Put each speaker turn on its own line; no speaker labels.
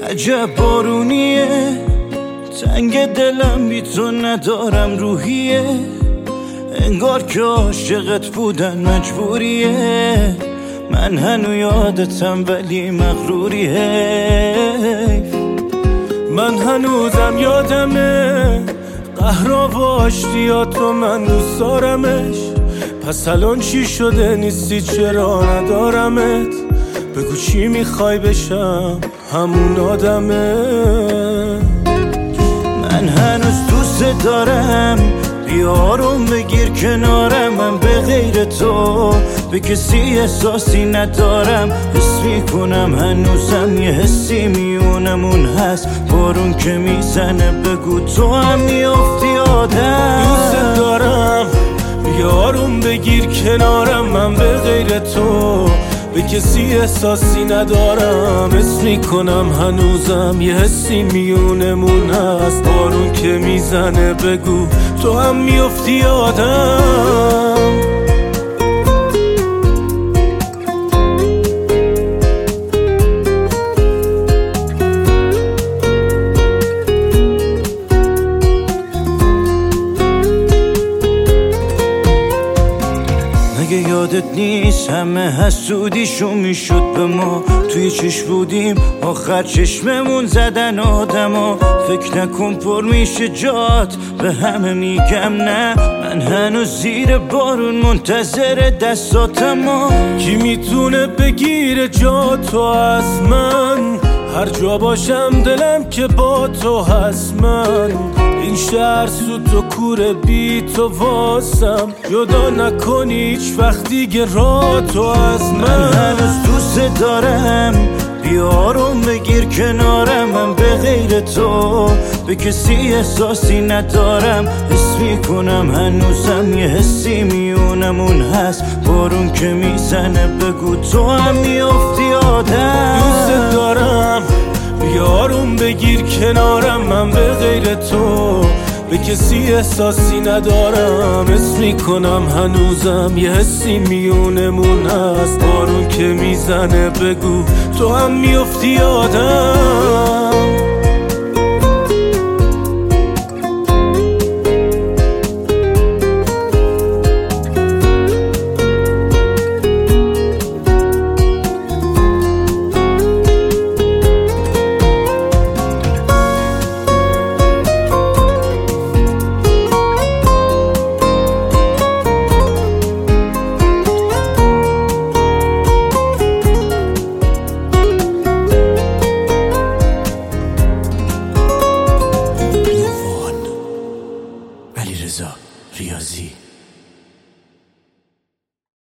عجب بارونیه، تنگ دلم بی تو ندارم روحیه، انگار که عاشقت بودن مجبوریه. من هنو یادتم ولی مغروریه. من هنوزم یادمه قهرا و آشتیات رو، من دوست دارمش. پس الان چی شده نیستی، چرا ندارمت؟ بگو چی میخوای بشم همون آدمه. من هنوز دوست دارم، بیارم بگیر کنارم. من به غیر تو به کسی احساسی ندارم. حس میکنم هنوزم یه حسی میونمون هست. بارون که میزنه بگو تو هم میافتی آدم. دوست دارم، بیارم بگیر کنارم. من به غیر تو به کسی احساسی ندارم. حس میکنم هنوزم یه حسی میونمون هست. بارون که میزنه بگو تو هم میافتی آدم. مگه یادت نیست همه حسودیشون میشد به ما؟ توی چشم بودیم آخر چشممون زدن آدما. فکر نکن پر میشه جات، به همه میگم نه. من هنوز زیر بارون منتظر دستاتم. کی میتونه بگیره جا تو از من؟ هر جا باشم دلم که با تو هست. من این شهر سوت و کوره بی تو واسم. جدا نکنی هیچ وقت دیگه را تو از من هنوز دوست دارم، بیارم بگیر کنارم. من به غیر تو به کسی احساسی ندارم. حس میکنم هنوزم یه حسی میونمون هست. بارون که میزنه بگو تو هم میافتی آدم. دوست دارم، بیارم بگیر کنارم. من به غیر تو به کسی احساسی ندارم. حس میکنم هنوزم یه حسی میونمون هست. بارون که میزنه بگو تو هم میافتی آدم.
علیرضا ریاضی